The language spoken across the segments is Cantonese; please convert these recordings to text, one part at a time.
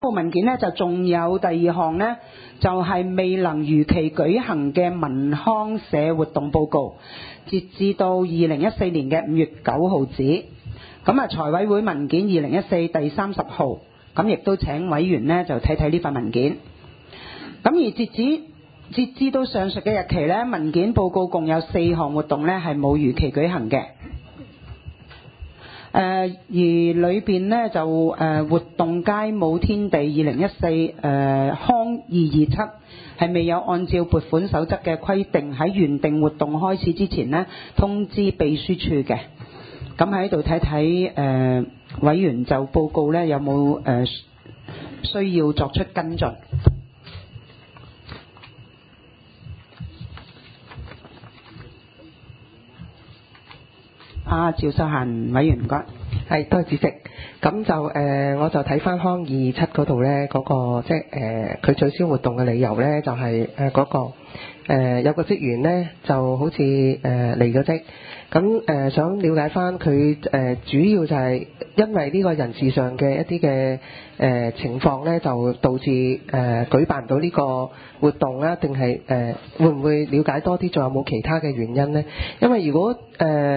個文件呢，就仲有第二項呢，就係未能如期舉行嘅文康社活動報告，截至到2014年嘅5月9號止。咁啊，財委會文件2014第30號，咁亦都請委員呢就睇睇呢份文件。咁而截至到上述嘅日期呢，文件報告共有4項活動呢係冇如期舉行嘅。而裏邊呢就活動街舞天地2014康227係未有按照撥款守則嘅規定喺原定活動開始之前呢通知秘書處嘅。咁喺度睇睇委員就報告呢有冇需要作出跟進。趙秀嫻委員唔該。 係，多謝主席。咁就我就睇翻康227嗰度咧，嗰個即係佢取消活動嘅理由咧，就係嗰個有個職員咧就好似離咗職。咁想了解翻佢主要就係因為呢個人事上嘅一啲嘅情況咧，就導致舉辦唔到呢個活動啦，定係會唔會了解多啲，仲有冇其他嘅原因咧？因為如果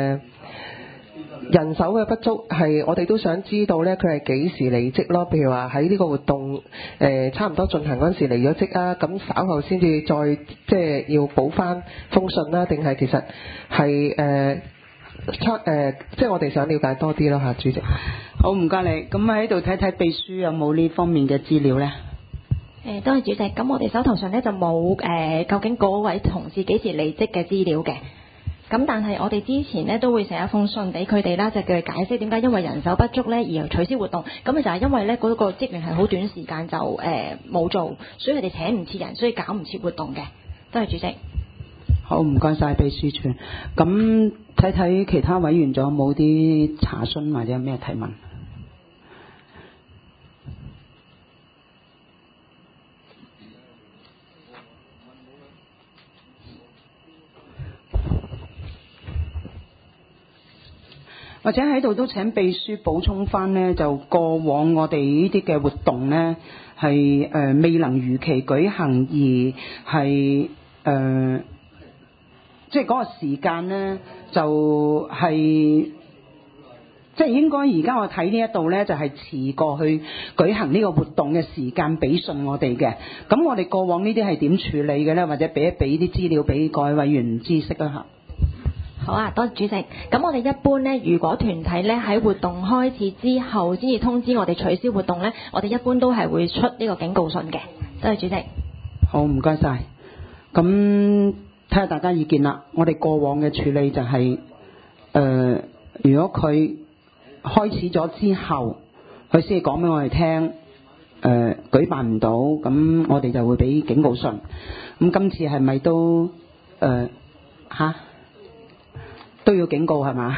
人手嘅不足係我哋都想知道咧，佢係幾時離職咯？譬如話喺呢個活動差唔多進行嗰陣時離咗職啊，咁稍後先至再即係要補翻封信啦，定係其實係即係我哋想了解多啲咯嚇，主席。 好，唔該你。咁喺度睇睇秘書有冇呢方面嘅資料咧？ 多謝主席。咁我哋手頭上咧就冇究竟嗰位同事幾時離職嘅資料嘅。咁但係我哋之前咧都會寫一封信俾佢哋啦，就叫佢解釋點解因為人手不足咧而取消活動。咁就係因為咧嗰個職員係好短時間就冇做，所以佢哋請唔切人，所以搞唔切活動嘅。多謝主席。 好，唔該晒秘書處。咁睇睇其他委員仲有冇啲查詢或者有咩提問？或者喺度都請秘書補充翻呢，就過往我哋呢啲嘅活動呢，係未能如期舉行，而係即係嗰個時間呢，就係即係應該而家我睇呢一度呢，就係遲過去舉行呢個活動嘅時間俾信我哋嘅。咁我哋過往呢啲係點處理嘅呢？或者俾啲資料俾各位委員知悉啦嚇。 好啊，多謝主席。咁我哋一般呢，如果團體呢喺活動開始之後先至通知我哋取消活動呢，我哋一般都係會出呢個警告信嘅。多謝主席。 好，唔該晒。咁睇下大家意見啦。我哋過往嘅處理就係如果佢開始咗之後，佢先講俾我哋聽，舉辦唔到，咁我哋就會俾警告信。咁今次係咪都都要警告係嘛？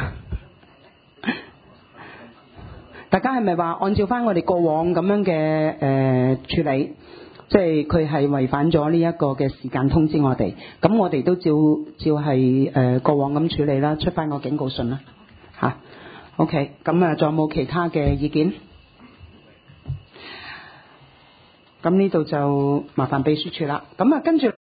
大家係咪話按照翻我哋過往咁樣嘅處理，即係佢係違反咗呢一個嘅時間通知我哋，咁我哋都照係過往咁處理啦，出翻個警告信啦嚇。OK， 咁啊仲有冇其他嘅意見？咁呢度就麻煩秘書處啦。咁啊跟住。